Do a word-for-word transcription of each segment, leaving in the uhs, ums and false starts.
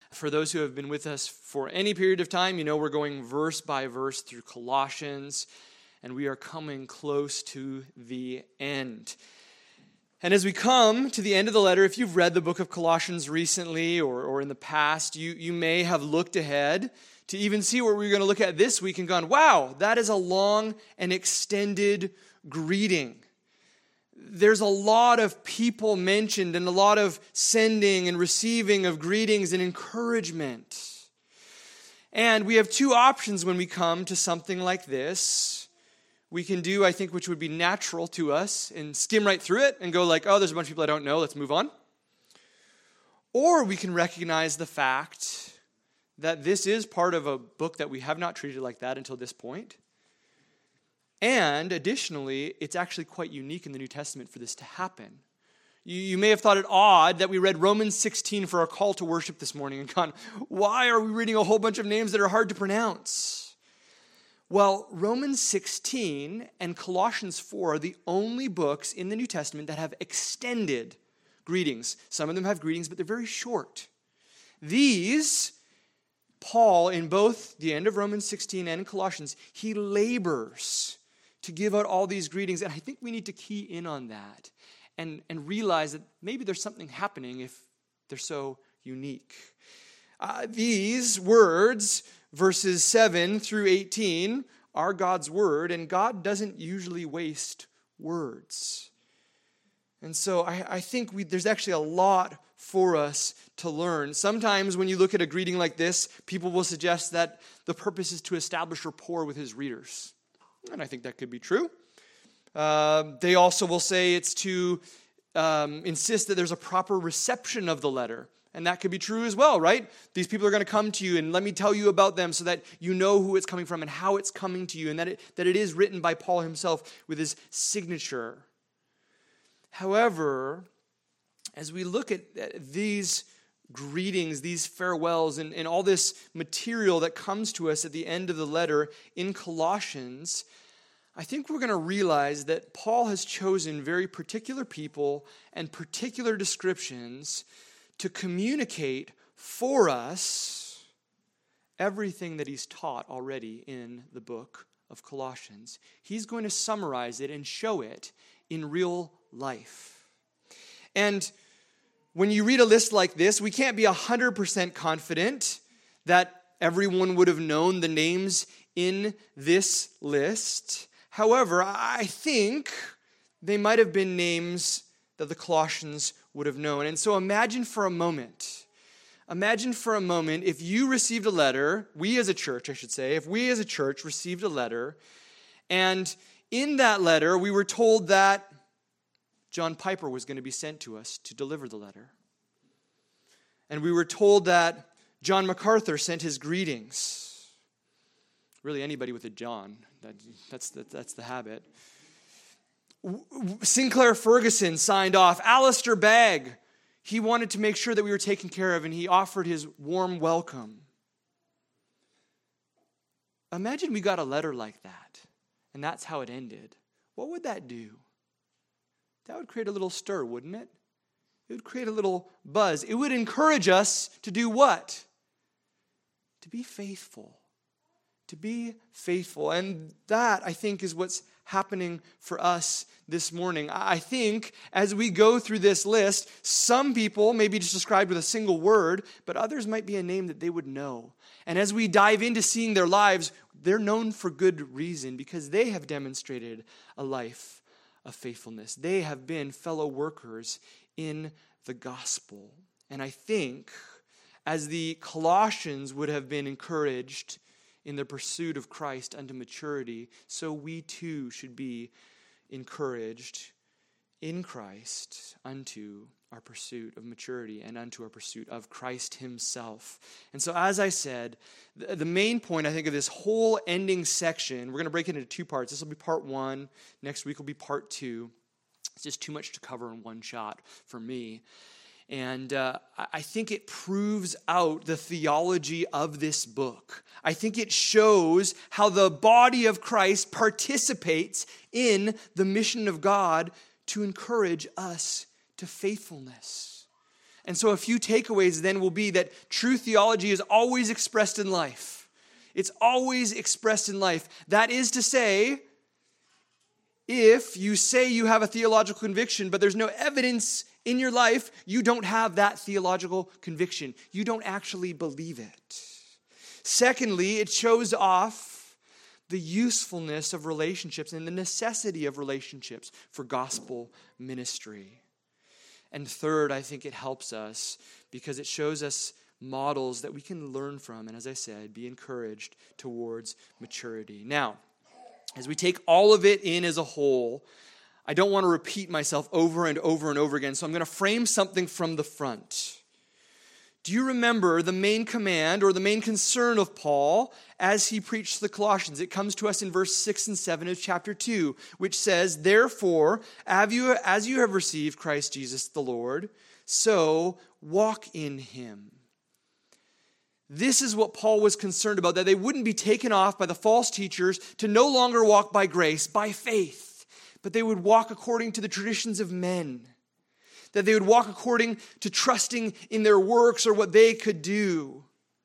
For those who have been with us for any period of time, you know we're going verse by verse through Colossians, and we are coming close to the end. And as we come to the end of the letter, if you've read the book of Colossians recently or, or in the past, you, you may have looked ahead to even see what we're going to look at this week and gone, wow, that is a long and extended greeting. There's a lot of people mentioned and a lot of sending and receiving of greetings and encouragement. And we have two options when we come to something like this. We can do, I think, which would be natural to us and skim right through it and go like, oh, there's a bunch of people I don't know, let's move on. Or we can recognize the fact that this is part of a book that we have not treated like that until this point. And additionally, it's actually quite unique in the New Testament for this to happen. You, you may have thought it odd that we read Romans sixteen for our call to worship this morning and gone, why are we reading a whole bunch of names that are hard to pronounce? Well, Romans sixteen and Colossians four are the only books in the New Testament that have extended greetings. Some of them have greetings, but they're very short. These, Paul, in both the end of Romans sixteen and in Colossians, he labors to give out all these greetings. And I think we need to key in on that and, and realize that maybe there's something happening if they're so unique. Uh, these words, verses seven through eighteen, are God's word, and God doesn't usually waste words. And so I, I think we, there's actually a lot for us to learn. Sometimes when you look at a greeting like this, people will suggest that the purpose is to establish rapport with his readers. And I think that could be true. Uh, they also will say it's to um, insist that there's a proper reception of the letter. And that could be true as well, right? These people are going to come to you, and let me tell you about them so that you know who it's coming from and how it's coming to you, and that it, that it is written by Paul himself with his signature. However, as we look at, at these greetings, these farewells, and, and all this material that comes to us at the end of the letter in Colossians, I think we're going to realize that Paul has chosen very particular people and particular descriptions to communicate for us everything that he's taught already in the book of Colossians. He's going to summarize it and show it in real life. And when you read a list like this, we can't be one hundred percent confident that everyone would have known the names in this list. However, I think they might have been names that the Colossians would have known. And so imagine for a moment, imagine for a moment if you received a letter, we as a church, I should say, if we as a church received a letter, and in that letter we were told that John Piper was going to be sent to us to deliver the letter. And we were told that John MacArthur sent his greetings. Really, anybody with a John, that, that's, the, that's the habit. Sinclair Ferguson signed off. Alistair Bagg, he wanted to make sure that we were taken care of, and he offered his warm welcome. Imagine we got a letter like that, and that's how it ended. What would that do? That would create a little stir, wouldn't it? It would create a little buzz. It would encourage us to do what? To be faithful. To be faithful. And that, I think, is what's happening for us this morning. I think as we go through this list, some people may be just described with a single word, but others might be a name that they would know. And as we dive into seeing their lives, they're known for good reason because they have demonstrated a life of faithfulness. They have been fellow workers in the gospel. And I think as the Colossians would have been encouraged in the pursuit of Christ unto maturity, so we too should be encouraged in Christ unto our pursuit of maturity and unto our pursuit of Christ himself. And so as I said, the, the main point I think of this whole ending section, we're going to break it into two parts. This will be part one. Next week will be part two. It's just too much to cover in one shot for me. And uh, I think it proves out the theology of this book. I think it shows how the body of Christ participates in the mission of God to encourage us to faithfulness. And so a few takeaways then will be that true theology is always expressed in life. It's always expressed in life. That is to say, if you say you have a theological conviction, but there's no evidence in your life, you don't have that theological conviction. You don't actually believe it. Secondly, it shows off the usefulness of relationships and the necessity of relationships for gospel ministry. And third, I think it helps us because it shows us models that we can learn from and, as I said, be encouraged towards maturity. Now, as we take all of it in as a whole, I don't want to repeat myself over and over and over again, so I'm going to frame something from the front. Do you remember the main command or the main concern of Paul as he preached to the Colossians? It comes to us in verse six and seven of chapter two, which says, "Therefore, as you, as you have received Christ Jesus the Lord, so walk in him." This is what Paul was concerned about, that they wouldn't be taken off by the false teachers to no longer walk by grace, by faith, but they would walk according to the traditions of men. That they would walk according to trusting in their works or what they could do.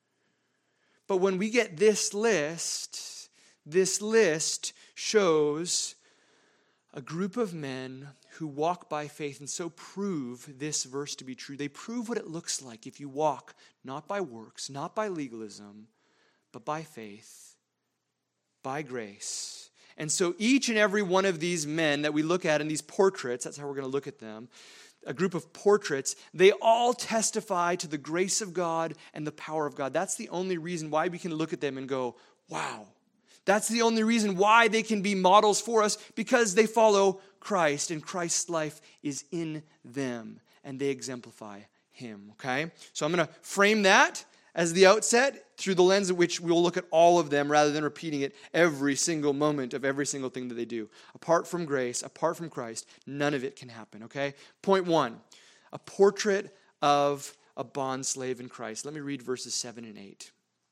But when we get this list, this list shows a group of men who walk by faith and so prove this verse to be true. They prove what it looks like if you walk not by works, not by legalism, but by faith, by grace. And so each and every one of these men that we look at in these portraits, that's how we're going to look at them, a group of portraits, they all testify to the grace of God and the power of God. That's the only reason why we can look at them and go, wow. That's the only reason why they can be models for us, because they follow Christ and Christ's life is in them and they exemplify him, okay? So I'm going to frame that as the outset through the lens in which we'll look at all of them rather than repeating it every single moment of every single thing that they do. Apart from grace, apart from Christ, none of it can happen, okay? Point one, a portrait of a bondslave in Christ. Let me read verses seven and eight.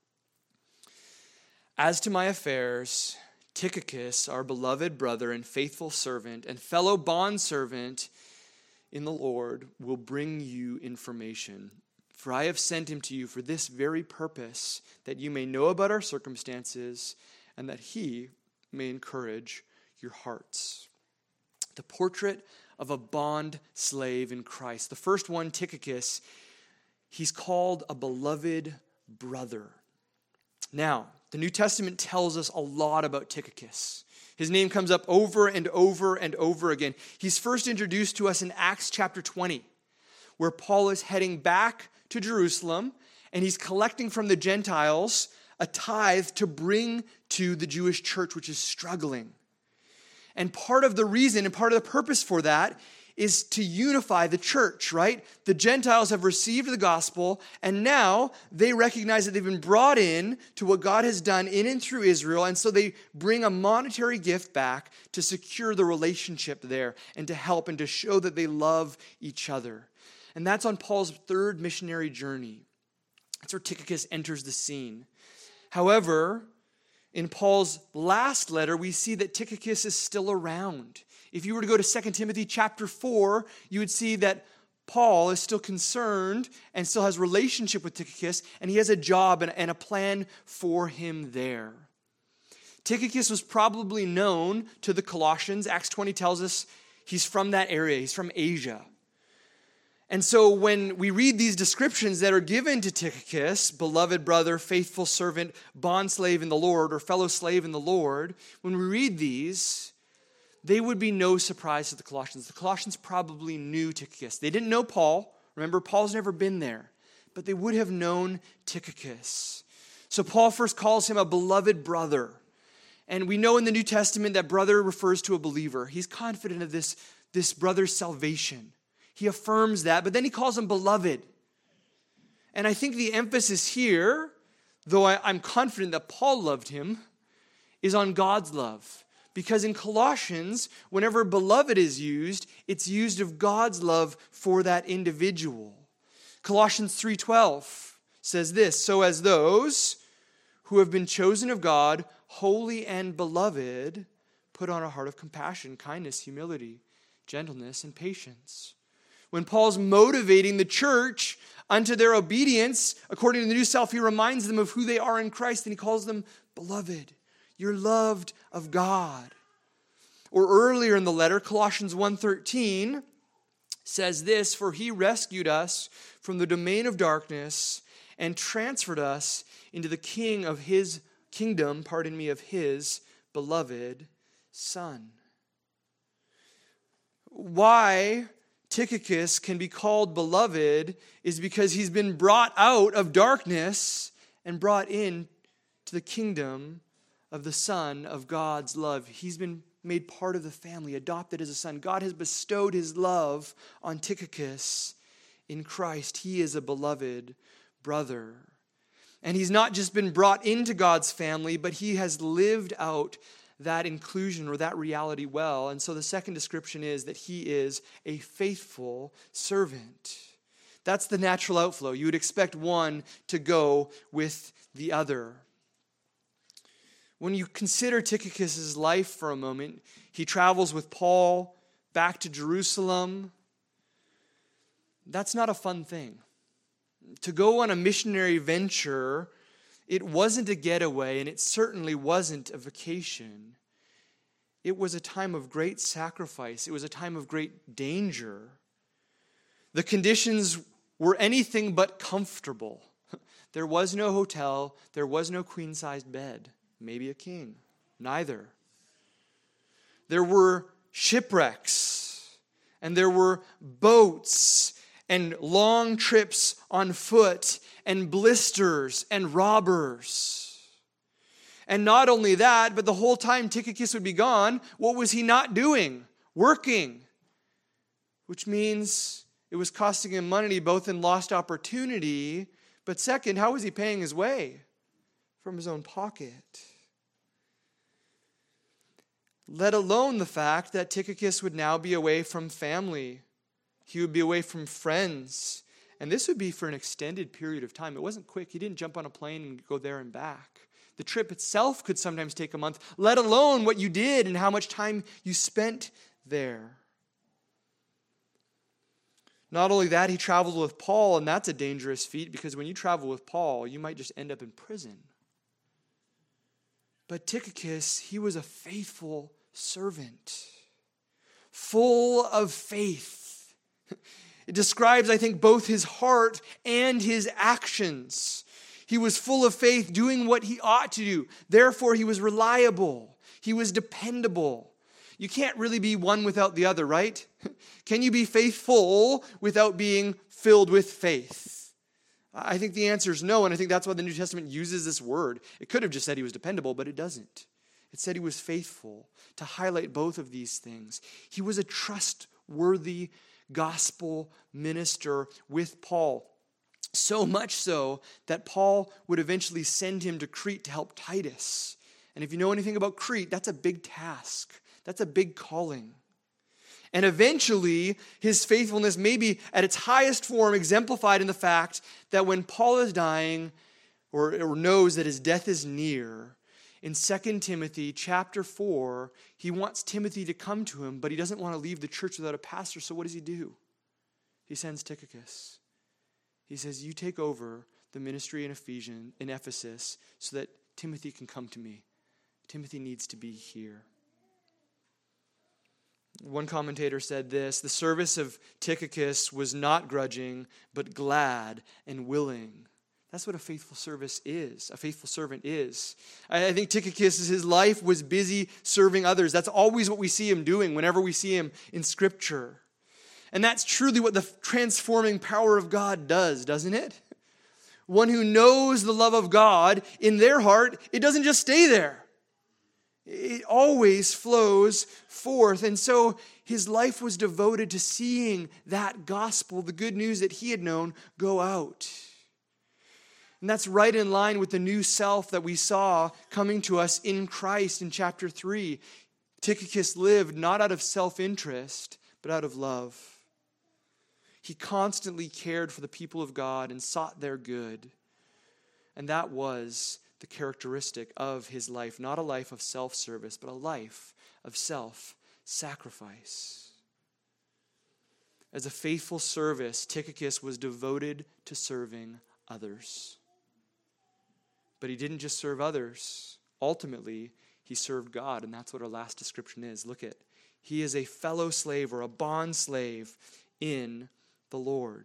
"As to my affairs, Tychicus, our beloved brother and faithful servant and fellow bondservant in the Lord, will bring you information. For I have sent him to you for this very purpose, that you may know about our circumstances and that he may encourage your hearts." The portrait of a bond slave in Christ. The first one, Tychicus, he's called a beloved brother. Now, the New Testament tells us a lot about Tychicus. His name comes up over and over and over again. He's first introduced to us in Acts chapter twenty, where Paul is heading back to Jerusalem, and he's collecting from the Gentiles a tithe to bring to the Jewish church, which is struggling. And part of the reason and part of the purpose for that is to unify the church, right? The Gentiles have received the gospel, and now they recognize that they've been brought in to what God has done in and through Israel, and so they bring a monetary gift back to secure the relationship there and to help and to show that they love each other. And that's on Paul's third missionary journey. That's where Tychicus enters the scene. However, in Paul's last letter, we see that Tychicus is still around. If you were to go to Second Timothy chapter four, you would see that Paul is still concerned and still has relationship with Tychicus, and he has a job and, and a plan for him there. Tychicus was probably known to the Colossians. Acts twenty tells us he's from that area. He's from Asia. And so when we read these descriptions that are given to Tychicus, beloved brother, faithful servant, bondslave in the Lord, or fellow slave in the Lord, when we read these, they would be no surprise to the Colossians. The Colossians probably knew Tychicus. They didn't know Paul. Remember, Paul's never been there. But they would have known Tychicus. So Paul first calls him a beloved brother. And we know in the New Testament that brother refers to a believer. He's confident of this, this brother's salvation. He affirms that, but then he calls him beloved. And I think the emphasis here, though I, I'm confident that Paul loved him, is on God's love. Because in Colossians, whenever beloved is used, it's used of God's love for that individual. Colossians three twelve says this, "So as those who have been chosen of God, holy and beloved, put on a heart of compassion, kindness, humility, gentleness, and patience." When Paul's motivating the church unto their obedience, according to the new self, he reminds them of who they are in Christ, and he calls them beloved. You're loved of God. Or earlier in the letter, Colossians one thirteen says this, for he rescued us from the domain of darkness and transferred us into the king of his kingdom, pardon me, of his beloved Son. Why Tychicus can be called beloved is because he's been brought out of darkness and brought in to the kingdom of the Son of God's love. He's been made part of the family, adopted as a son. God has bestowed his love on Tychicus in Christ. He is a beloved brother. And he's not just been brought into God's family, but he has lived out that inclusion or that reality well. And so the second description is that he is a faithful servant. That's the natural outflow. You would expect one to go with the other. When you consider Tychicus' life for a moment, he travels with Paul back to Jerusalem. That's not a fun thing. To go on a missionary venture, it wasn't a getaway, and it certainly wasn't a vacation. It was a time of great sacrifice. It was a time of great danger. The conditions were anything but comfortable. There was no hotel. There was no queen-sized bed. Maybe a king. Neither. There were shipwrecks, and there were boats, and long trips on foot, and blisters, and robbers. And not only that, but the whole time Tychicus would be gone, what was he not doing? Working. Which means it was costing him money both in lost opportunity, but second, how was he paying his way? From his own pocket. Let alone the fact that Tychicus would now be away from family. He would be away from friends. And this would be for an extended period of time. It wasn't quick. He didn't jump on a plane and go there and back. The trip itself could sometimes take a month, let alone what you did and how much time you spent there. Not only that, he traveled with Paul, and that's a dangerous feat because when you travel with Paul, you might just end up in prison. But Tychicus, he was a faithful servant, full of faith. It describes, I think, both his heart and his actions. He was full of faith, doing what he ought to do. Therefore, he was reliable. He was dependable. You can't really be one without the other, right? Can you be faithful without being filled with faith? I think the answer is no, and I think that's why the New Testament uses this word. It could have just said he was dependable, but it doesn't. It said he was faithful, to highlight both of these things. He was a trustworthy gospel minister with Paul. So much so that Paul would eventually send him to Crete to help Titus. And if you know anything about Crete, that's a big task. That's a big calling. And eventually, his faithfulness may be at its highest form exemplified in the fact that when Paul is dying or, or knows that his death is near, in Second Timothy chapter four, he wants Timothy to come to him, but he doesn't want to leave the church without a pastor. So what does he do? He sends Tychicus. He says, you take over the ministry in Ephesus, in Ephesus so that Timothy can come to me. Timothy needs to be here. One commentator said this, the service of Tychicus was not grudging, but glad and willing. That's what a faithful service is, a faithful servant is. I think Tychicus, his life was busy serving others. That's always what we see him doing whenever we see him in Scripture. And that's truly what the transforming power of God does, doesn't it? One who knows the love of God in their heart, it doesn't just stay there. It always flows forth. And so his life was devoted to seeing that gospel, the good news that he had known, go out. And that's right in line with the new self that we saw coming to us in Christ in chapter three. Tychicus lived not out of self-interest, but out of love. He constantly cared for the people of God and sought their good. And that was the characteristic of his life, not a life of self-service, but a life of self-sacrifice. As a faithful service, Tychicus was devoted to serving others. But he didn't just serve others. Ultimately, he served God, and that's what our last description is. Look at, he is a fellow slave or a bond slave in the Lord.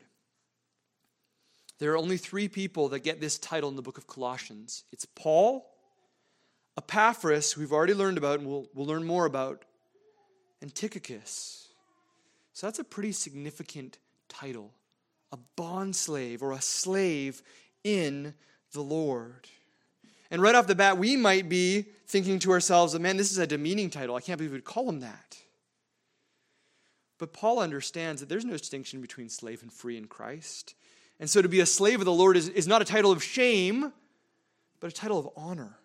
There are only three people that get this title in the book of Colossians. It's Paul, Epaphras, who we've already learned about and we'll, we'll learn more about, and Tychicus. So that's a pretty significant title. A bondslave or a slave in the Lord. And right off the bat, we might be thinking to ourselves, man, this is a demeaning title. I can't believe we'd call him that. But Paul understands that there's no distinction between slave and free in Christ. And so to be a slave of the Lord is, is not a title of shame, but a title of honor.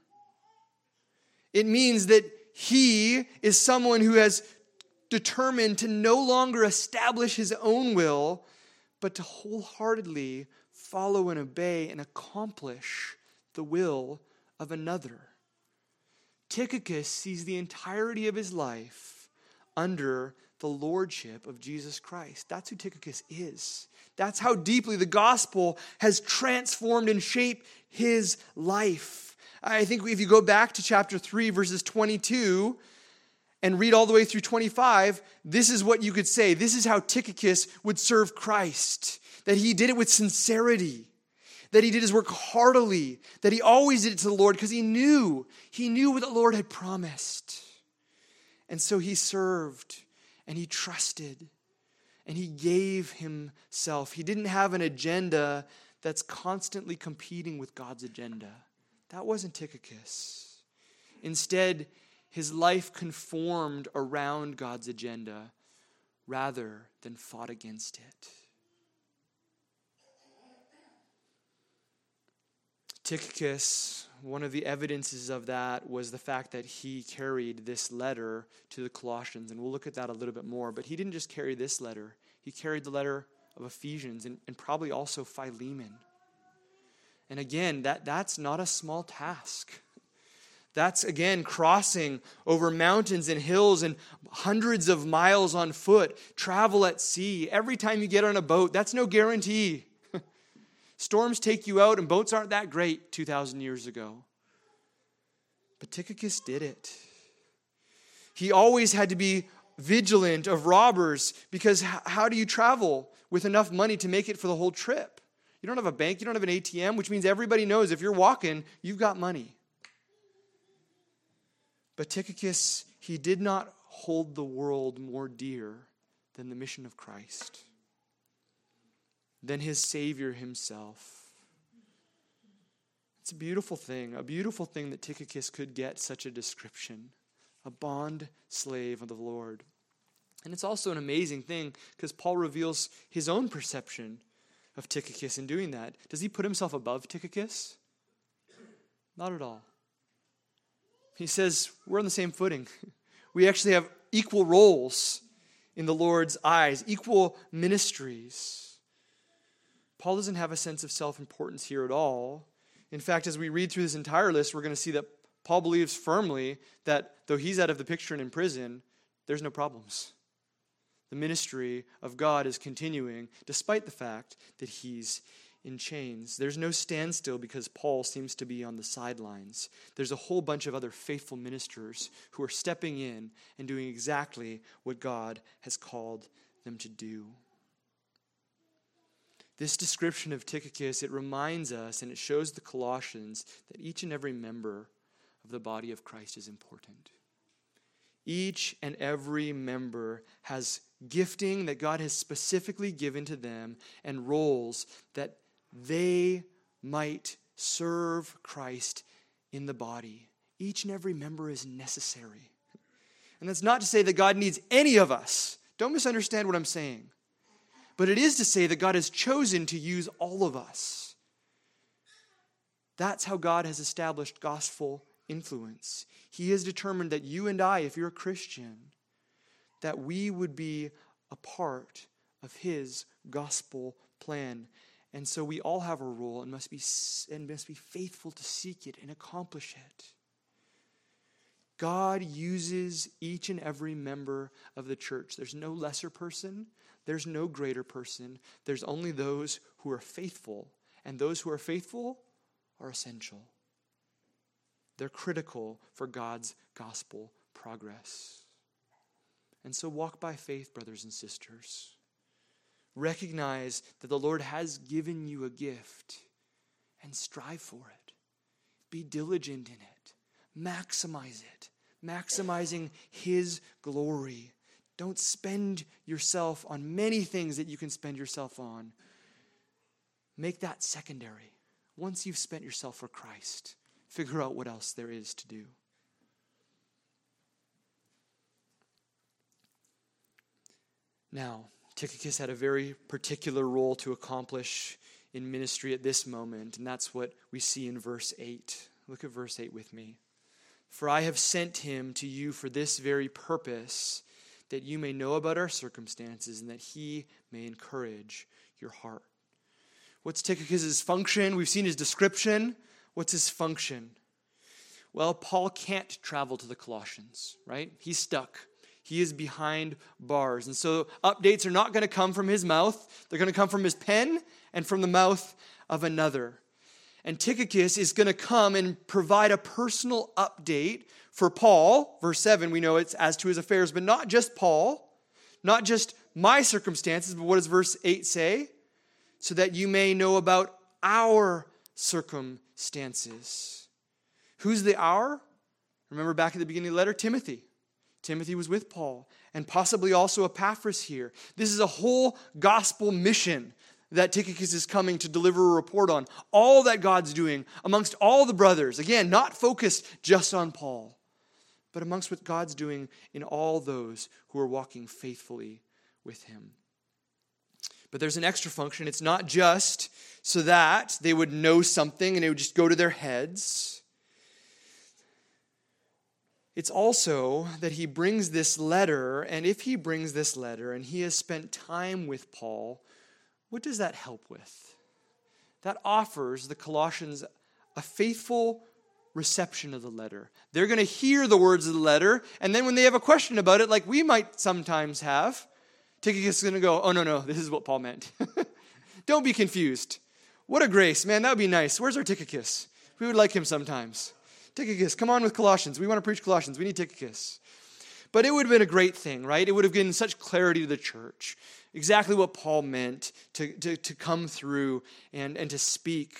It means that he is someone who has determined to no longer establish his own will, but to wholeheartedly follow and obey and accomplish the will of another. Tychicus sees the entirety of his life under the lordship of Jesus Christ. That's who Tychicus is. That's how deeply the gospel has transformed and shaped his life. I think if you go back to chapter three, verses twenty-two, and read all the way through twenty-five, this is what you could say. This is how Tychicus would serve Christ. That he did it with sincerity. That he did his work heartily. That he always did it to the Lord because he knew. He knew what the Lord had promised. And so he served and he trusted and he gave himself. He didn't have an agenda that's constantly competing with God's agenda. That wasn't Tychicus. Instead, his life conformed around God's agenda rather than fought against it. Tychicus, one of the evidences of that was the fact that he carried this letter to the Colossians, and we'll look at that a little bit more, but he didn't just carry this letter. He carried the letter of Ephesians and, and probably also Philemon. And again, that, that's not a small task. That's, again, crossing over mountains and hills and hundreds of miles on foot, travel at sea. Every time you get on a boat, that's no guarantee. Storms take you out, and boats aren't that great two thousand years ago. But Tychicus did it. He always had to be vigilant of robbers because how do you travel with enough money to make it for the whole trip? You don't have a bank, you don't have an A T M, which means everybody knows if you're walking, you've got money. But Tychicus, he did not hold the world more dear than the mission of Christ, than his Savior himself. It's a beautiful thing, a beautiful thing that Tychicus could get such a description, a bond slave of the Lord. And it's also an amazing thing because Paul reveals his own perception of Tychicus in doing that. Does he put himself above Tychicus? Not at all. He says, we're on the same footing. We actually have equal roles in the Lord's eyes, equal ministries. Paul doesn't have a sense of self-importance here at all. In fact, as we read through this entire list, we're going to see that Paul believes firmly that though he's out of the picture and in prison, there's no problems. The ministry of God is continuing despite the fact that he's in chains. There's no standstill because Paul seems to be on the sidelines. There's a whole bunch of other faithful ministers who are stepping in and doing exactly what God has called them to do. This description of Tychicus, it reminds us and it shows the Colossians that each and every member of the body of Christ is important. Each and every member has gifting that God has specifically given to them and roles that they might serve Christ in the body. Each and every member is necessary. And that's not to say that God needs any of us. Don't misunderstand what I'm saying. But it is to say that God has chosen to use all of us. That's how God has established gospel influence. He has determined that you and I, if you're a Christian, that we would be a part of his gospel plan. And so we all have a role and must be and must be faithful to seek it and accomplish it. God uses each and every member of the church. There's no lesser person. There's no greater person. There's only those who are faithful. And those who are faithful are essential. They're critical for God's gospel progress. And so walk by faith, brothers and sisters. Recognize that the Lord has given you a gift and strive for it. Be diligent in it. Maximize it. Maximizing His glory. Don't spend yourself on many things that you can spend yourself on. Make that secondary. Once you've spent yourself for Christ, figure out what else there is to do. Now, Tychicus had a very particular role to accomplish in ministry at this moment, and that's what we see in verse eight. Look at verse eight with me. For I have sent him to you for this very purpose, that you may know about our circumstances and that he may encourage your heart. What's Tychicus' function? We've seen his description. What's his function? Well, Paul can't travel to the Colossians, right? He's stuck. He is behind bars. And so updates are not going to come from his mouth. They're going to come from his pen and from the mouth of another. And Tychicus is going to come and provide a personal update for Paul. Verse seven, we know it's as to his affairs, but not just Paul, not just my circumstances, but what does verse eight say? So that you may know about our circumstances. Who's the our? Remember back at the beginning of the letter, Timothy. Timothy was with Paul, and possibly also Epaphras here. This is a whole gospel mission that Tychicus is coming to deliver a report on. All that God's doing amongst all the brothers. Again, not focused just on Paul, but amongst what God's doing in all those who are walking faithfully with him. But there's an extra function. It's not just so that they would know something and it would just go to their heads. It's also that he brings this letter, and if he brings this letter and he has spent time with Paul, what does that help with? That offers the Colossians a faithful reception of the letter. They're going to hear the words of the letter, and then when they have a question about it, like we might sometimes have, Tychicus is going to go, oh, no, no, this is what Paul meant. Don't be confused. What a grace, man, that would be nice. Where's our Tychicus? We would like him sometimes. Tychicus, come on with Colossians. We want to preach Colossians. We need Tychicus. But it would have been a great thing, right? It would have given such clarity to the church. Exactly what Paul meant to, to, to come through and, and to speak.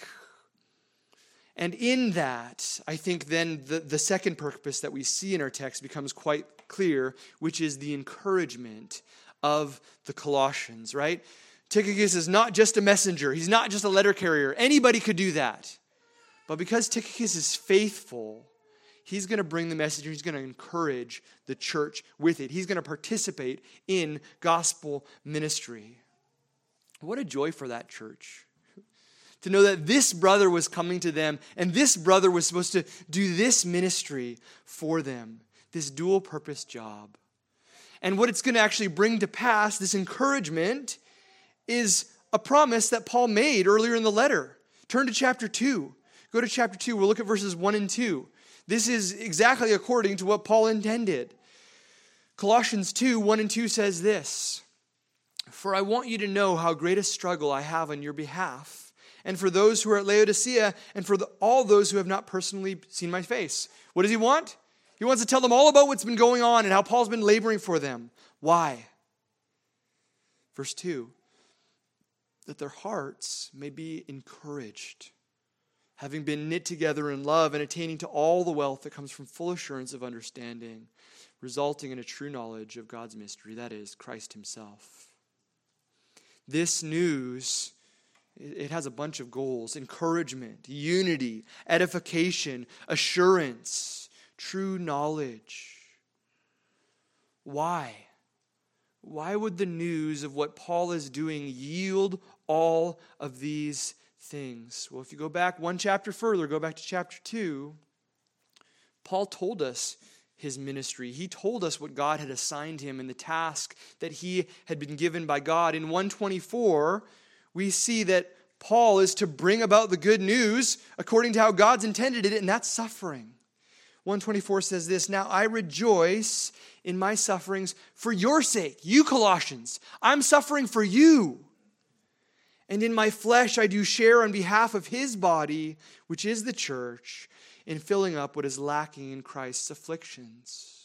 And in that, I think then the, the second purpose that we see in our text becomes quite clear, which is the encouragement of the Colossians, right? Tychicus is not just a messenger. He's not just a letter carrier. Anybody could do that. But because Tychicus is faithful, he's going to bring the message and he's going to encourage the church with it. He's going to participate in gospel ministry. What a joy for that church. To know that this brother was coming to them and this brother was supposed to do this ministry for them. This dual purpose job. And what it's going to actually bring to pass, this encouragement, is a promise that Paul made earlier in the letter. Turn to chapter two. Go to chapter two. We'll look at verses one and two. This is exactly according to what Paul intended. Colossians two, one and two says this. For I want you to know how great a struggle I have on your behalf, and for those who are at Laodicea, and for the, all those who have not personally seen my face. What does he want? He wants to tell them all about what's been going on and how Paul's been laboring for them. Why? Verse two. That their hearts may be encouraged, having been knit together in love and attaining to all the wealth that comes from full assurance of understanding, resulting in a true knowledge of God's mystery, that is, Christ himself. This news, it has a bunch of goals: encouragement, unity, edification, assurance, true knowledge. Why? Why would the news of what Paul is doing yield all of these things? Well, if you go back one chapter further, go back to chapter two, Paul told us his ministry. He told us what God had assigned him and the task that he had been given by God. In one twenty-four, we see that Paul is to bring about the good news according to how God's intended it, and that's suffering. one twenty-four says this, "Now I rejoice in my sufferings for your sake." You Colossians, I'm suffering for you. "And in my flesh I do share on behalf of his body, which is the church, in filling up what is lacking in Christ's afflictions."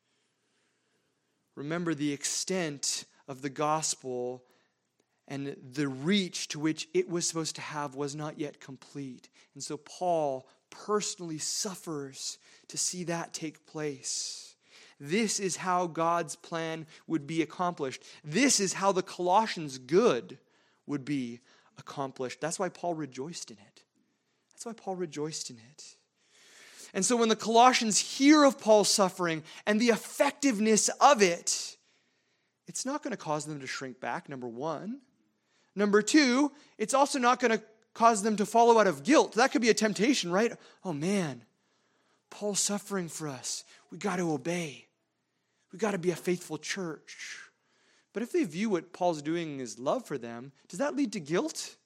Remember, the extent of the gospel and the reach to which it was supposed to have was not yet complete. And so Paul personally suffers to see that take place. This is how God's plan would be accomplished. This is how the Colossians' good would be accomplished. That's why Paul rejoiced in it. That's why Paul rejoiced in it. And so when the Colossians hear of Paul's suffering and the effectiveness of it, it's not going to cause them to shrink back, number one. Number two, it's also not going to cause them to follow out of guilt. That could be a temptation, right? Oh man, Paul's suffering for us. We got to obey. We got to be a faithful church. But if they view what Paul's doing as love for them, does that lead to guilt?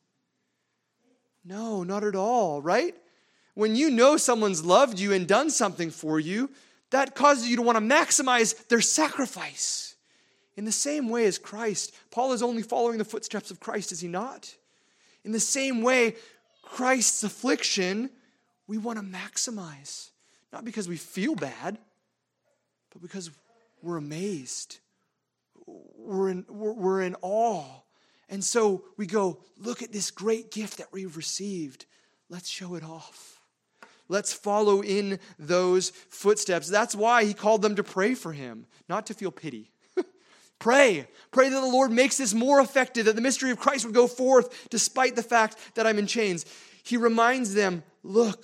No, not at all, right? When you know someone's loved you and done something for you, that causes you to want to maximize their sacrifice. In the same way as Christ, Paul is only following the footsteps of Christ, is he not? In the same way, Christ's affliction, we want to maximize. Not because we feel bad, but because we're amazed. We're in, we're, we're in awe. And so we go, look at this great gift that we've received. Let's show it off. Let's follow in those footsteps. That's why he called them to pray for him, not to feel pity. Pray. Pray that the Lord makes this more effective, that the mystery of Christ would go forth despite the fact that I'm in chains. He reminds them, look,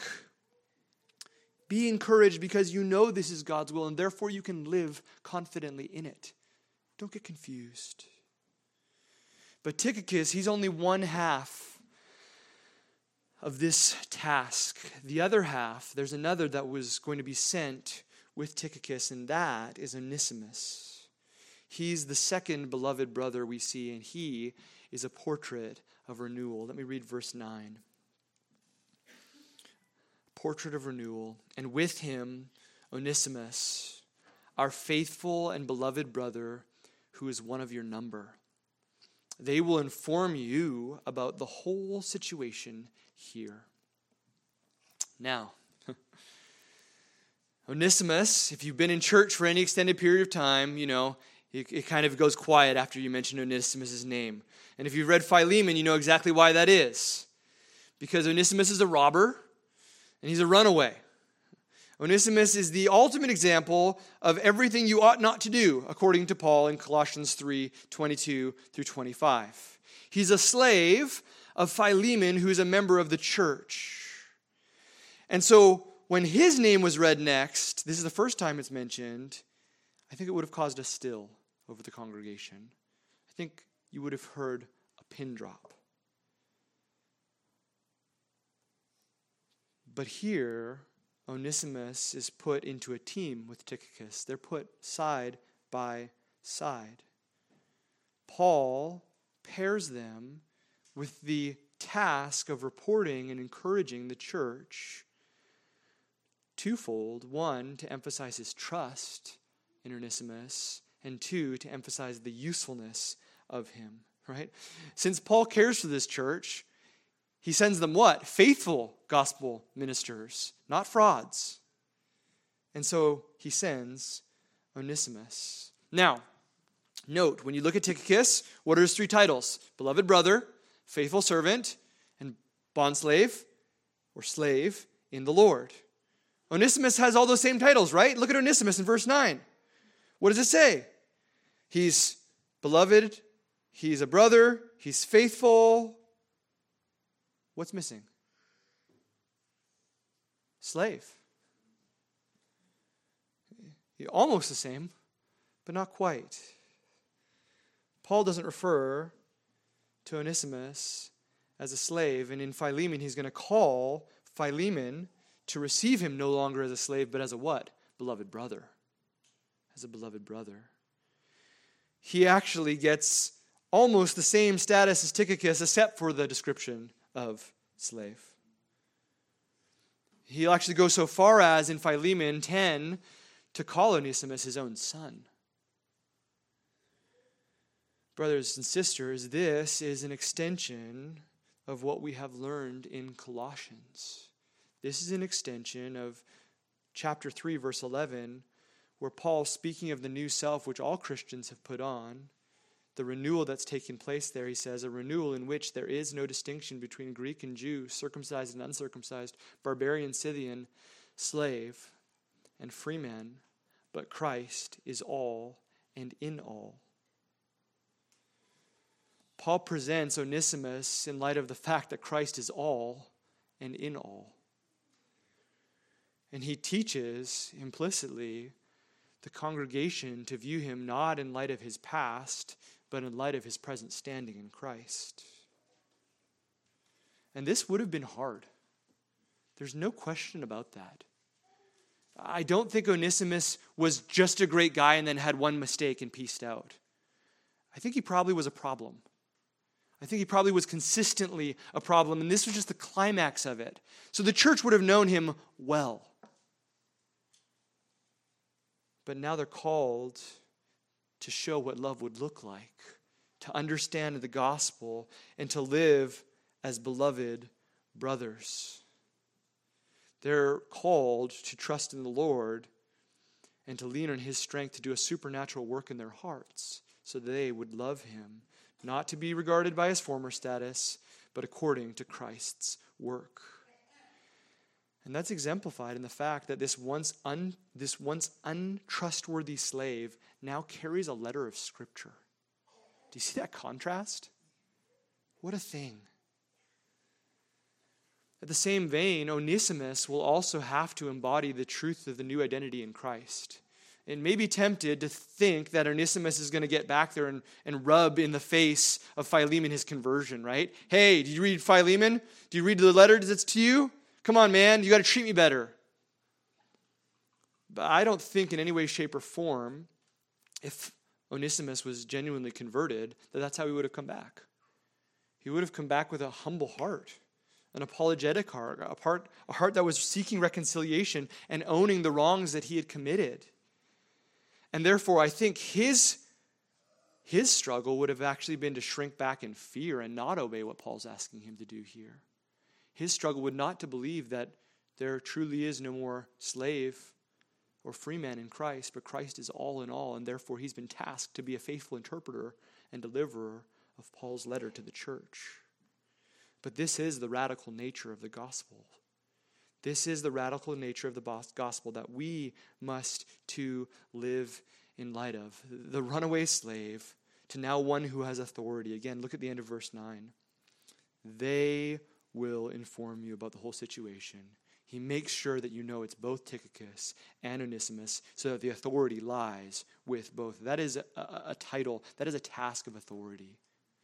be encouraged because you know this is God's will and therefore you can live confidently in it. Don't get confused. But Tychicus, he's only one half of this task. The other half, there's another that was going to be sent with Tychicus, and that is Onesimus. He's the second beloved brother we see, and he is a portrait of renewal. Let me read verse nine. Portrait of renewal. "And with him, Onesimus, our faithful and beloved brother, who is one of your number. They will inform you about the whole situation here." Now, Onesimus, if you've been in church for any extended period of time, you know, it, it kind of goes quiet after you mention Onesimus' name. And if you've read Philemon, you know exactly why that is. Because Onesimus is a robber, and he's a runaway. Onesimus is the ultimate example of everything you ought not to do, according to Paul in Colossians three, twenty-two through twenty-five. He's a slave of Philemon, who's a member of the church. And so when his name was read next, this is the first time it's mentioned, I think it would have caused a still over the congregation. I think you would have heard a pin drop. But here, Onesimus is put into a team with Tychicus. They're put side by side. Paul pairs them with the task of reporting and encouraging the church twofold. One, to emphasize his trust in Onesimus, and two, to emphasize the usefulness of him, right? Since Paul cares for this church, he sends them what? Faithful gospel ministers, not frauds. And so he sends Onesimus. Now, note, when you look at Tychicus, what are his three titles? Beloved brother, faithful servant, and bondslave or slave in the Lord. Onesimus has all those same titles, right? Look at Onesimus in verse nine. What does it say? He's beloved, he's a brother, he's faithful. What's missing? Slave. Almost the same, but not quite. Paul doesn't refer to Onesimus as a slave, and in Philemon he's going to call Philemon to receive him no longer as a slave, but as a what? Beloved brother. As a beloved brother. He actually gets almost the same status as Tychicus, except for the description of slave. He'll actually go so far as in Philemon ten to call Onesimus his own son. Brothers and sisters, this is an extension of what we have learned in Colossians. This is an extension of chapter three, verse eleven, where Paul, speaking of the new self which all Christians have put on, the renewal that's taking place there, he says, a renewal in which there is no distinction between Greek and Jew, circumcised and uncircumcised, barbarian, Scythian, slave, and free man, but Christ is all and in all. Paul presents Onesimus in light of the fact that Christ is all and in all. And he teaches implicitly the congregation to view him not in light of his past, but in light of his present standing in Christ. And this would have been hard. There's no question about that. I don't think Onesimus was just a great guy and then had one mistake and pieced out. I think he probably was a problem. I think he probably was consistently a problem, and this was just the climax of it. So the church would have known him well. But now they're called to show what love would look like, to understand the gospel, and to live as beloved brothers. They're called to trust in the Lord and to lean on his strength to do a supernatural work in their hearts so that they would love him, not to be regarded by his former status, but according to Christ's work. And that's exemplified in the fact that this once un, this once untrustworthy slave now carries a letter of Scripture. Do you see that contrast? What a thing. At the same vein, Onesimus will also have to embody the truth of the new identity in Christ. And may be tempted to think that Onesimus is going to get back there and, and rub in the face of Philemon his conversion, right? Hey, did you read Philemon? Do you read the letter that's to you? Come on, man, you got to treat me better. But I don't think in any way, shape, or form, if Onesimus was genuinely converted, that that's how he would have come back. He would have come back with a humble heart, an apologetic heart, a heart, a heart that was seeking reconciliation and owning the wrongs that he had committed. And therefore, I think his, his struggle would have actually been to shrink back in fear and not obey what Paul's asking him to do here. His struggle would not to believe that there truly is no more slave or free man in Christ, but Christ is all in all, and therefore he's been tasked to be a faithful interpreter and deliverer of Paul's letter to the church. But this is the radical nature of the gospel. This is the radical nature of the gospel that we must too live in light of. The runaway slave to now one who has authority. Again, look at the end of verse nine. They will inform you about the whole situation. He makes sure that you know it's both Tychicus and Onesimus so that the authority lies with both. That is a, a, a title. That is a task of authority.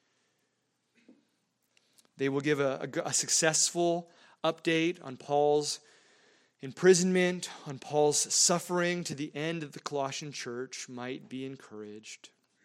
They will give a, a, a successful update on Paul's imprisonment, on Paul's suffering to the end that the Colossian church might be encouraged.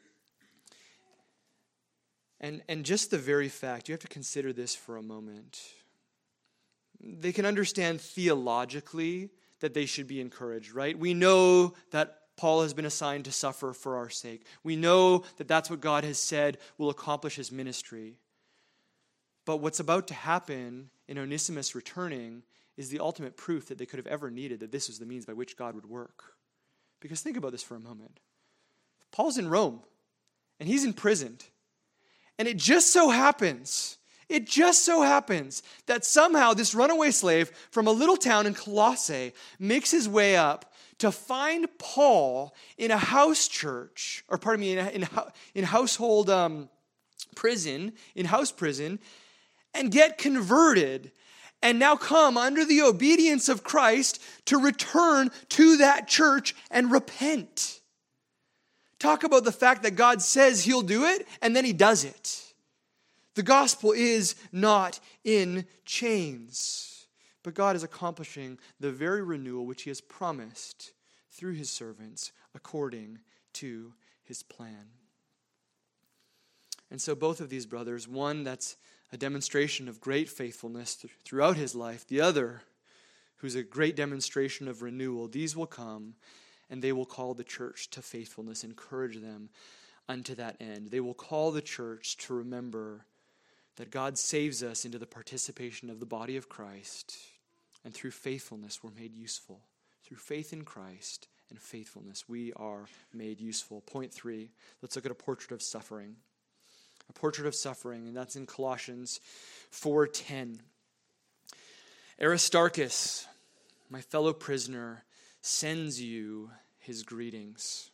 And, and just the very fact, you have to consider this for a moment. They can understand theologically that they should be encouraged, right? We know that Paul has been assigned to suffer for our sake. We know that that's what God has said will accomplish his ministry. But what's about to happen in Onesimus returning is the ultimate proof that they could have ever needed that this was the means by which God would work. Because think about this for a moment. Paul's in Rome, and he's imprisoned. And it just so happens, it just so happens that somehow this runaway slave from a little town in Colossae makes his way up to find Paul in a house church, or pardon me, in, a, in, in household um, prison, in house prison, and get converted, and now come under the obedience of Christ to return to that church and repent. Talk about the fact that God says he'll do it, and then he does it. The gospel is not in chains, but God is accomplishing the very renewal which he has promised through his servants according to his plan. And so both of these brothers, one that's a demonstration of great faithfulness th- throughout his life, the other who's a great demonstration of renewal. These will come, and they will call the church to faithfulness, encourage them unto that end. They will call the church to remember that God saves us into the participation of the body of Christ, and through faithfulness we're made useful. Through faith in Christ and faithfulness, we are made useful. Point three, let's look at a portrait of suffering. A portrait of suffering, and that's in Colossians four ten. Aristarchus, my fellow prisoner, sends you his greetings.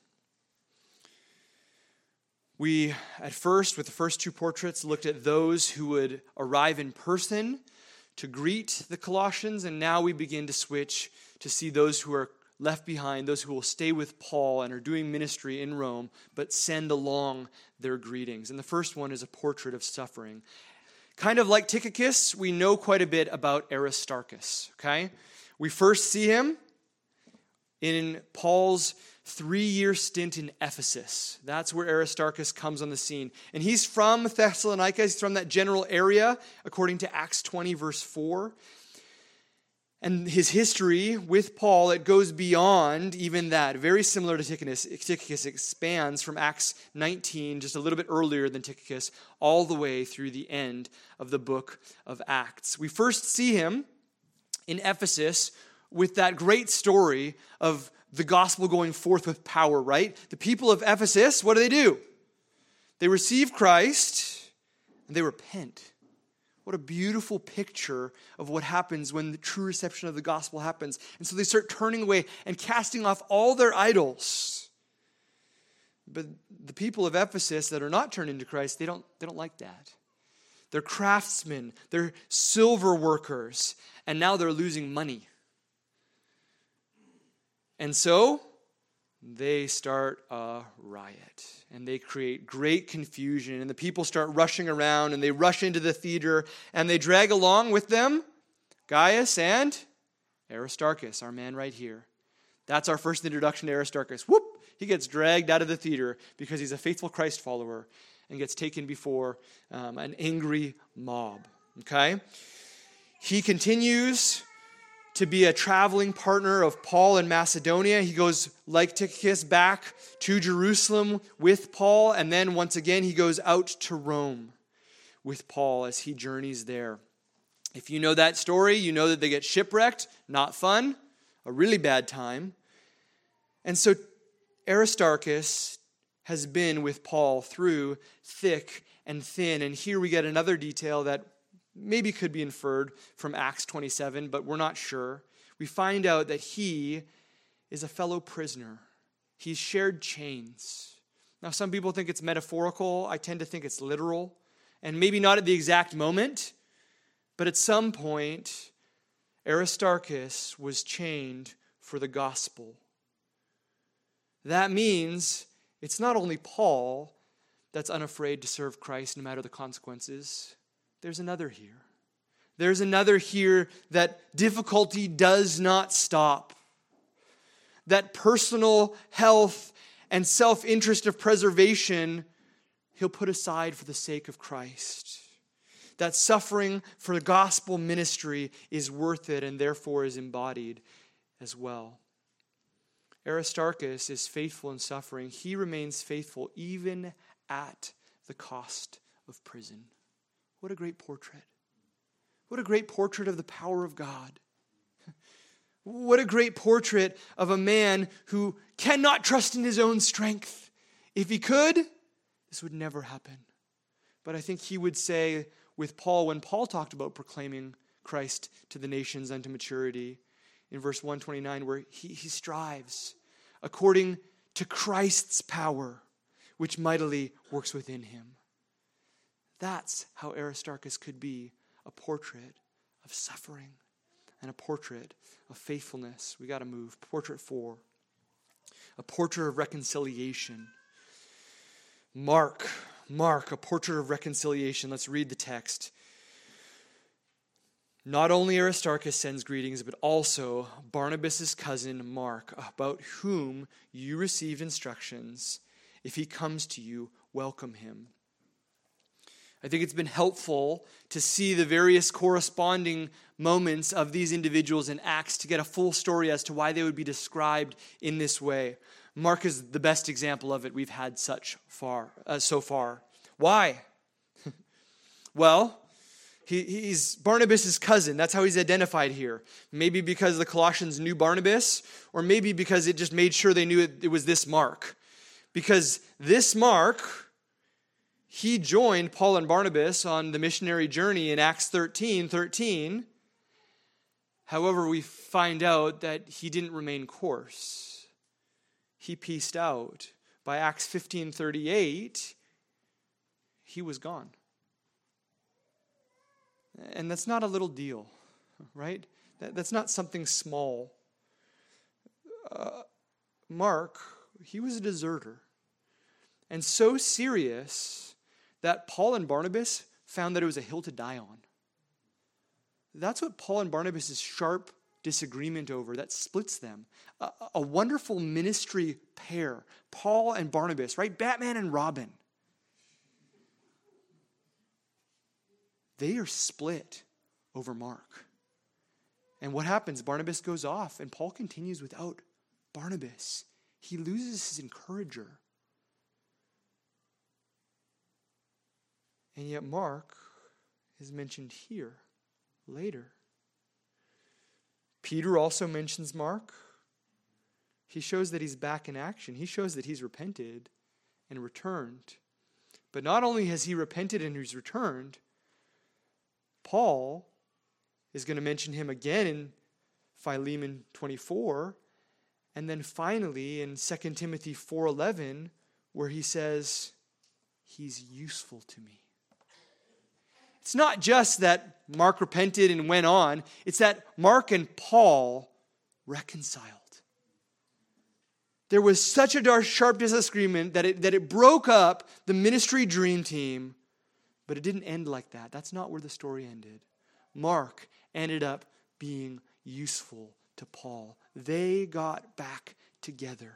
We, at first, with the first two portraits, looked at those who would arrive in person to greet the Colossians, and now we begin to switch to see those who are left behind, those who will stay with Paul and are doing ministry in Rome, but send along their greetings. And the first one is a portrait of suffering. Kind of like Tychicus, we know quite a bit about Aristarchus, okay? We first see him in Paul's three-year stint in Ephesus. That's where Aristarchus comes on the scene. And he's from Thessalonica. He's from that general area, according to Acts twenty, verse four. And his history with Paul, it goes beyond even that. Very similar to Tychicus. Tychicus expands from Acts nineteen, just a little bit earlier than Tychicus, all the way through the end of the book of Acts. We first see him in Ephesus with that great story of the gospel going forth with power, right? The people of Ephesus, what do they do? They receive Christ and they repent. What a beautiful picture of what happens when the true reception of the gospel happens. And so they start turning away and casting off all their idols. But the people of Ephesus that are not turning to Christ, they don't, they don't like that. They're craftsmen, they're silver workers, and now they're losing money. And so they start a riot, and they create great confusion, and the people start rushing around, and they rush into the theater, and they drag along with them Gaius and Aristarchus, our man right here. That's our first introduction to Aristarchus. Whoop! He gets dragged out of the theater because he's a faithful Christ follower and gets taken before um, an angry mob. Okay? He continues to be a traveling partner of Paul in Macedonia. He goes, like Tychicus, back to Jerusalem with Paul, and then once again he goes out to Rome with Paul as he journeys there. If you know that story, you know that they get shipwrecked, not fun, a really bad time. And so Aristarchus has been with Paul through thick and thin, and here we get another detail that maybe could be inferred from Acts twenty-seven, but we're not sure. We find out that he is a fellow prisoner. He's shared chains. Now, some people think it's metaphorical. I tend to think it's literal. And maybe not at the exact moment, but at some point, Aristarchus was chained for the gospel. That means it's not only Paul that's unafraid to serve Christ no matter the consequences. There's another here. There's another here that difficulty does not stop. That personal health and self-interest of preservation, he'll put aside for the sake of Christ. That suffering for the gospel ministry is worth it and therefore is embodied as well. Aristarchus is faithful in suffering. He remains faithful even at the cost of prison. What a great portrait. What a great portrait of the power of God. What a great portrait of a man who cannot trust in his own strength. If he could, this would never happen. But I think he would say with Paul, when Paul talked about proclaiming Christ to the nations unto maturity, in verse one twenty-nine, where he, he strives according to Christ's power, which mightily works within him. That's how Aristarchus could be a portrait of suffering and a portrait of faithfulness. We got to move. Portrait four. A portrait of reconciliation. Mark. Mark, a portrait of reconciliation. Let's read the text. Not only Aristarchus sends greetings, but also Barnabas' cousin Mark, about whom you received instructions. If he comes to you, welcome him. I think it's been helpful to see the various corresponding moments of these individuals in Acts to get a full story as to why they would be described in this way. Mark is the best example of it we've had such far, uh, so far. Why? Well, he, he's Barnabas' cousin. That's how he's identified here. Maybe because the Colossians knew Barnabas, or maybe because it just made sure they knew it, it was this Mark. Because this Mark, he joined Paul and Barnabas on the missionary journey in Acts thirteen thirteen. However, we find out that he didn't remain course. He pieced out. By Acts fifteen thirty-eight, he was gone. And that's not a little deal, right? That, that's not something small. Uh, Mark, he was a deserter. And so serious that Paul and Barnabas found that it was a hill to die on. That's what Paul and Barnabas' sharp disagreement over that splits them. A, a wonderful ministry pair, Paul and Barnabas, right? Batman and Robin. They are split over Mark. And what happens? Barnabas goes off and Paul continues without Barnabas. He loses his encourager. And yet Mark is mentioned here later. Peter also mentions Mark. He shows that he's back in action. He shows that he's repented and returned. But not only has he repented and he's returned, Paul is going to mention him again in Philemon twenty-four, and then finally in Second Timothy four eleven, where he says, he's useful to me. It's not just that Mark repented and went on, it's that Mark and Paul reconciled. There was such a sharp disagreement that it, that it broke up the ministry dream team. But it didn't end like that. That's not where the story ended. Mark ended up being useful to Paul. They got back together.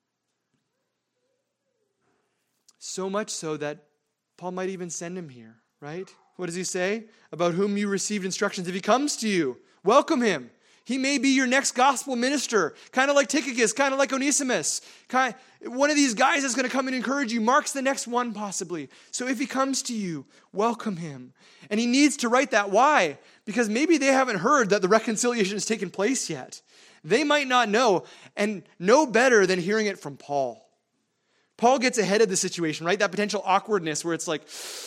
So much so that Paul might even send him here, right? What does he say? About whom you received instructions. If he comes to you, welcome him. He may be your next gospel minister, kind of like Tychicus, kind of like Onesimus. Kind of, one of these guys is going to come and encourage you. Mark's the next one possibly. So if he comes to you, welcome him. And he needs to write that. Why? Because maybe they haven't heard that the reconciliation has taken place yet. They might not know, and know better than hearing it from Paul. Paul gets ahead of the situation, right? That potential awkwardness where it's like,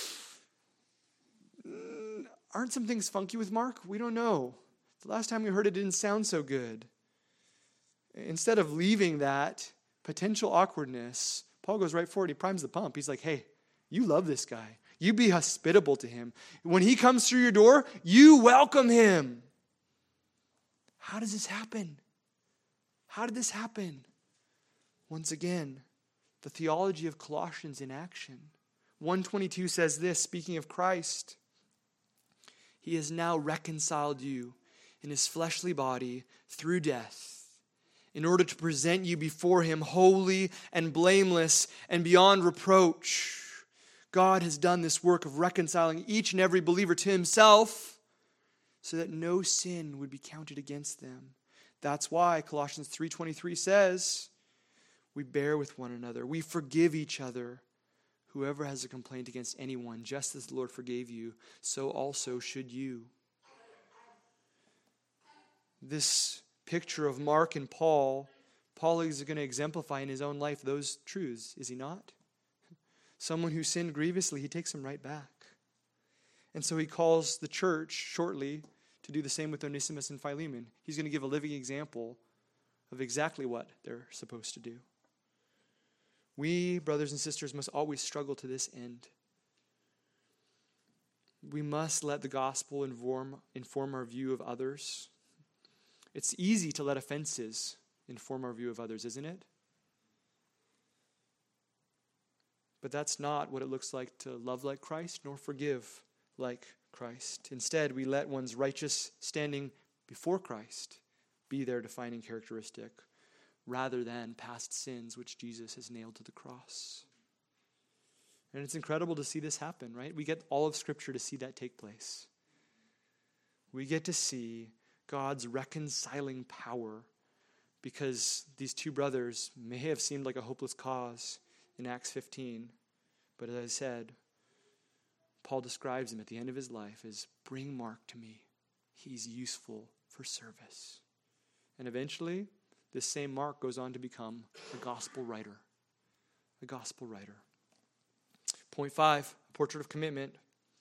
aren't some things funky with Mark? We don't know. The last time we heard it didn't sound so good. Instead of leaving that potential awkwardness, Paul goes right forward. He primes the pump. He's like, hey, you love this guy. You be hospitable to him. When he comes through your door, you welcome him. How does this happen? How did this happen? Once again, the theology of Colossians in action. one twenty-two says this, speaking of Christ, he has now reconciled you in his fleshly body through death, in order to present you before him holy and blameless and beyond reproach. God has done this work of reconciling each and every believer to himself so that no sin would be counted against them. That's why Colossians three twenty-three says, we bear with one another, we forgive each other. Whoever has a complaint against anyone, just as the Lord forgave you, so also should you. This picture of Mark and Paul, Paul is going to exemplify in his own life those truths, is he not? Someone who sinned grievously, he takes him right back. And so he calls the church shortly to do the same with Onesimus and Philemon. He's going to give a living example of exactly what they're supposed to do. We, brothers and sisters, must always struggle to this end. We must let the gospel inform, inform our view of others. It's easy to let offenses inform our view of others, isn't it? But that's not what it looks like to love like Christ, nor forgive like Christ. Instead, we let one's righteous standing before Christ be their defining characteristic, rather than past sins which Jesus has nailed to the cross. And it's incredible to see this happen, right? We get all of Scripture to see that take place. We get to see God's reconciling power because these two brothers may have seemed like a hopeless cause in Acts fifteen. But as I said, Paul describes him at the end of his life as, bring Mark to me. He's useful for service. And eventually, this same Mark goes on to become a gospel writer. A gospel writer. Point five, portrait of commitment.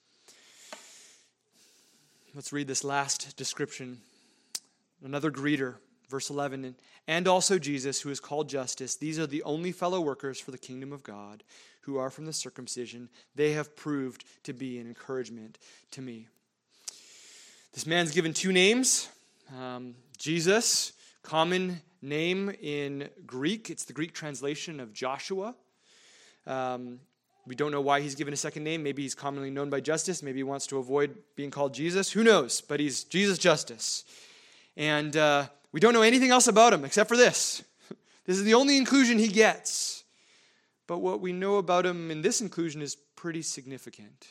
Let's read this last description. Another greeter, verse eleven. And also Jesus, who is called Justus. These are the only fellow workers for the kingdom of God, who are from the circumcision. They have proved to be an encouragement to me. This man's given two names. Um, Jesus, common name in Greek. It's the Greek translation of Joshua. Um, we don't know why he's given a second name. Maybe he's commonly known by Justus. Maybe he wants to avoid being called Jesus. Who knows? But he's Jesus Justus. And uh, we don't know anything else about him except for this. This is the only inclusion he gets. But what we know about him in this inclusion is pretty significant.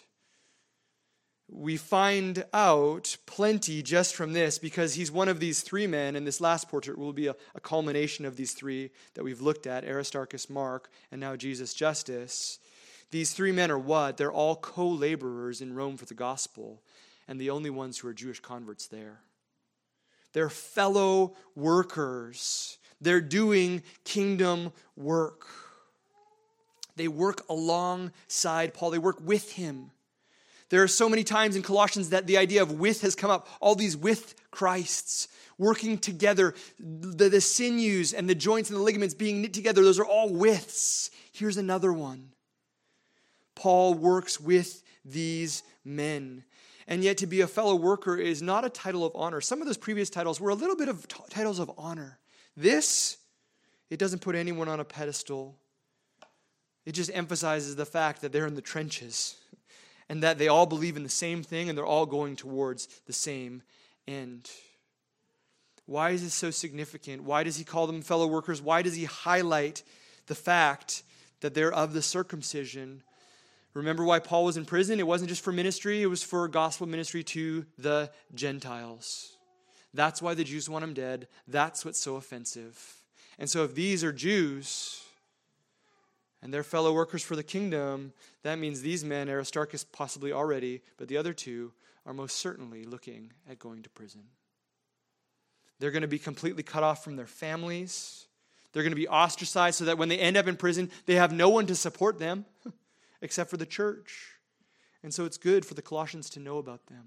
We find out plenty just from this because he's one of these three men, and this last portrait will be a, a culmination of these three that we've looked at, Aristarchus, Mark, and now Jesus Justus. These three men are what? They're all co-laborers in Rome for the gospel, and the only ones who are Jewish converts there. They're fellow workers. They're doing kingdom work. They work alongside Paul. They work with him. There are so many times in Colossians that the idea of with has come up. All these with Christs working together. The, the sinews and the joints and the ligaments being knit together. Those are all withs. Here's another one. Paul works with these men. And yet to be a fellow worker is not a title of honor. Some of those previous titles were a little bit of t- titles of honor. This, it doesn't put anyone on a pedestal. It just emphasizes the fact that they're in the trenches and that they all believe in the same thing and they're all going towards the same end. Why is this so significant? Why does he call them fellow workers? Why does he highlight the fact that they're of the circumcision? Remember why Paul was in prison? It wasn't just for ministry, it was for gospel ministry to the Gentiles. That's why the Jews want him dead. That's what's so offensive. And so if these are Jews and they're fellow workers for the kingdom, that means these men, Aristarchus possibly already, but the other two are most certainly looking at going to prison. They're going to be completely cut off from their families. They're going to be ostracized so that when they end up in prison, they have no one to support them except for the church. And so it's good for the Colossians to know about them.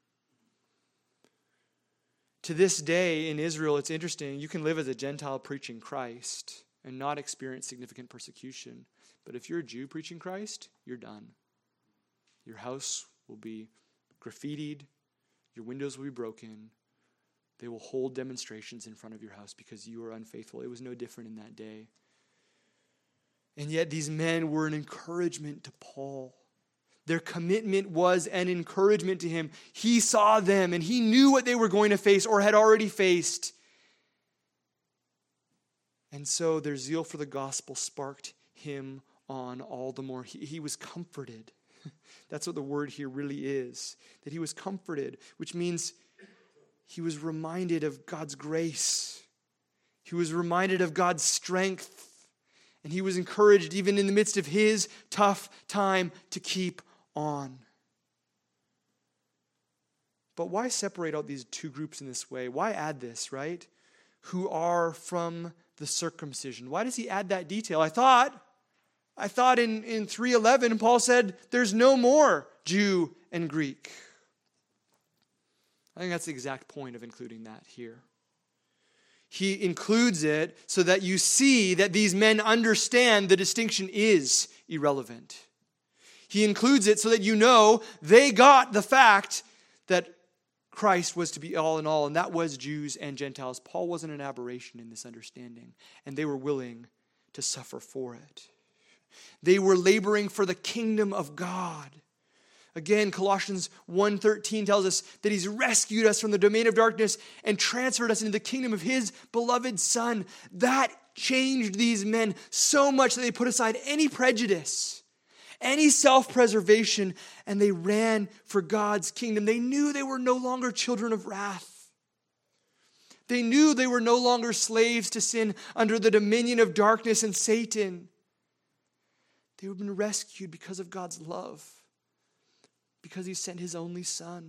To this day in Israel, it's interesting. You can live as a Gentile preaching Christ and not experience significant persecution. But if you're a Jew preaching Christ, you're done. Your house will be graffitied. Your windows will be broken. They will hold demonstrations in front of your house because you are unfaithful. It was no different in that day. And yet these men were an encouragement to Paul. Their commitment was an encouragement to him. He saw them and he knew what they were going to face or had already faced. And so their zeal for the gospel sparked him on all the more. He, he was comforted. That's what the word here really is. That he was comforted, which means he was reminded of God's grace. He was reminded of God's strength. And he was encouraged even in the midst of his tough time to keep on. But why separate out these two groups in this way? Why add this, right? Who are from the circumcision. Why does he add that detail? I thought, I thought in, in three eleven, Paul said, there's no more Jew and Greek. I think that's the exact point of including that here. He includes it so that you see that these men understand the distinction is irrelevant. He includes it so that you know they got the fact that Christ was to be all in all, and that was Jews and Gentiles. Paul wasn't an aberration in this understanding, and they were willing to suffer for it. They were laboring for the kingdom of God. Again, Colossians one thirteen tells us that he's rescued us from the domain of darkness and transferred us into the kingdom of his beloved Son. That changed these men so much that they put aside any prejudice any self-preservation, and they ran for God's kingdom. They knew they were no longer children of wrath. They knew they were no longer slaves to sin under the dominion of darkness and Satan. They had been rescued because of God's love, because he sent his only Son.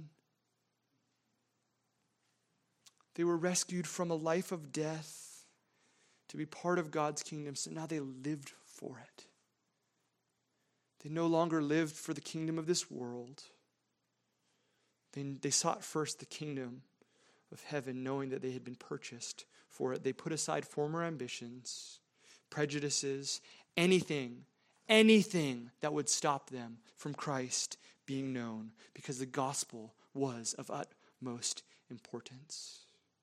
They were rescued from a life of death to be part of God's kingdom, so now they lived for it. They no longer lived for the kingdom of this world. They, they sought first the kingdom of heaven, knowing that they had been purchased for it. They put aside former ambitions, prejudices, anything, anything that would stop them from Christ being known, because the gospel was of utmost importance.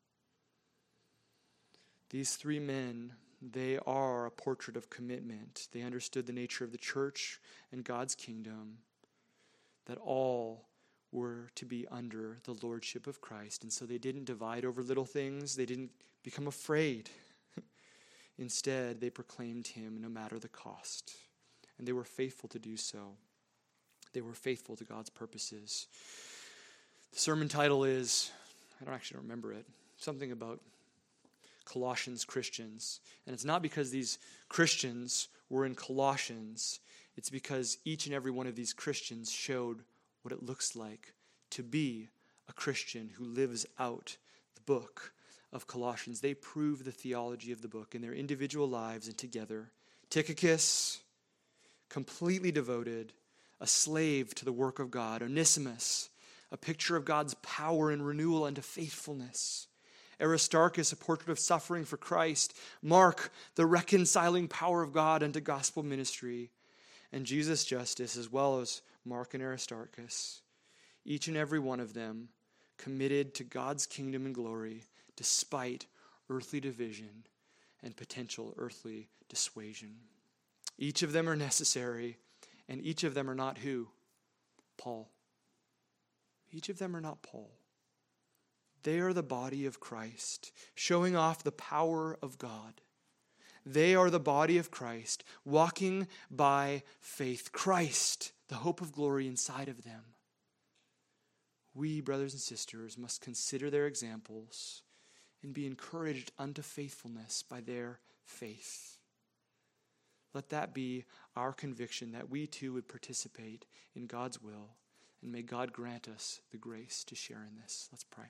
These three men, they are a portrait of commitment. They understood the nature of the church and God's kingdom, that all were to be under the lordship of Christ. And so they didn't divide over little things. They didn't become afraid. Instead, they proclaimed him no matter the cost. And they were faithful to do so. They were faithful to God's purposes. The sermon title is, I don't actually remember it, something about Colossians Christians. And it's not because these Christians were in Colossians. It's because each and every one of these Christians showed what it looks like to be a Christian who lives out the book of Colossians. They prove the theology of the book in their individual lives and together. Tychicus, completely devoted, a slave to the work of God. Onesimus, a picture of God's power and renewal unto faithfulness. Aristarchus, a portrait of suffering for Christ. Mark, the reconciling power of God unto gospel ministry. And Jesus Justus, as well as Mark and Aristarchus, each and every one of them committed to God's kingdom and glory despite earthly division and potential earthly dissuasion. Each of them are necessary, and each of them are not who? Paul. Each of them are not Paul. They are the body of Christ, showing off the power of God. They are the body of Christ, walking by faith. Christ, the hope of glory inside of them. We, brothers and sisters, must consider their examples and be encouraged unto faithfulness by their faith. Let that be our conviction, that we too would participate in God's will, and may God grant us the grace to share in this. Let's pray.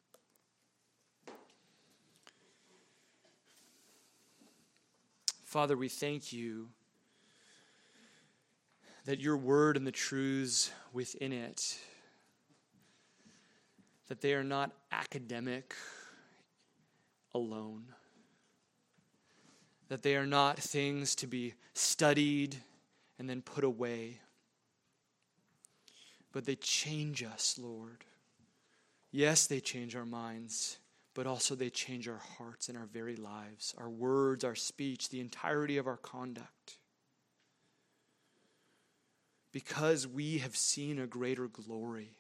Father, we thank you that your word and the truths within it, that they are not academic alone, that they are not things to be studied and then put away, but they change us, Lord. Yes, they change our minds, but also they change our hearts and our very lives, our words, our speech, the entirety of our conduct. Because we have seen a greater glory.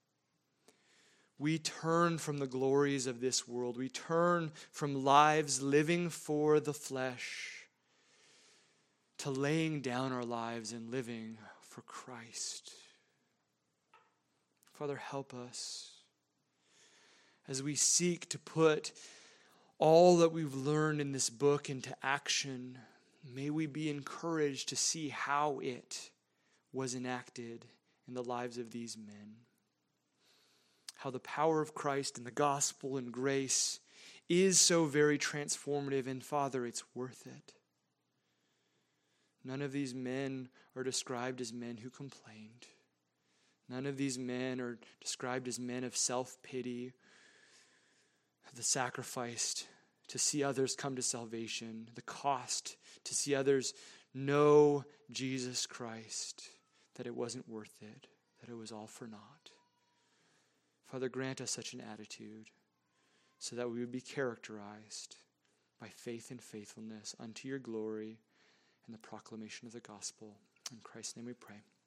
We turn from the glories of this world. We turn from lives living for the flesh to laying down our lives and living for Christ. Father, help us as we seek to put all that we've learned in this book into action. May we be encouraged to see how it was enacted in the lives of these men. How the power of Christ and the gospel and grace is so very transformative. And Father, it's worth it. None of these men are described as men who complained. None of these men are described as men of self-pity, the sacrifice to see others come to salvation, the cost to see others know Jesus Christ, that it wasn't worth it, that it was all for naught. Father, grant us such an attitude so that we would be characterized by faith and faithfulness unto your glory and the proclamation of the gospel. In Christ's name we pray.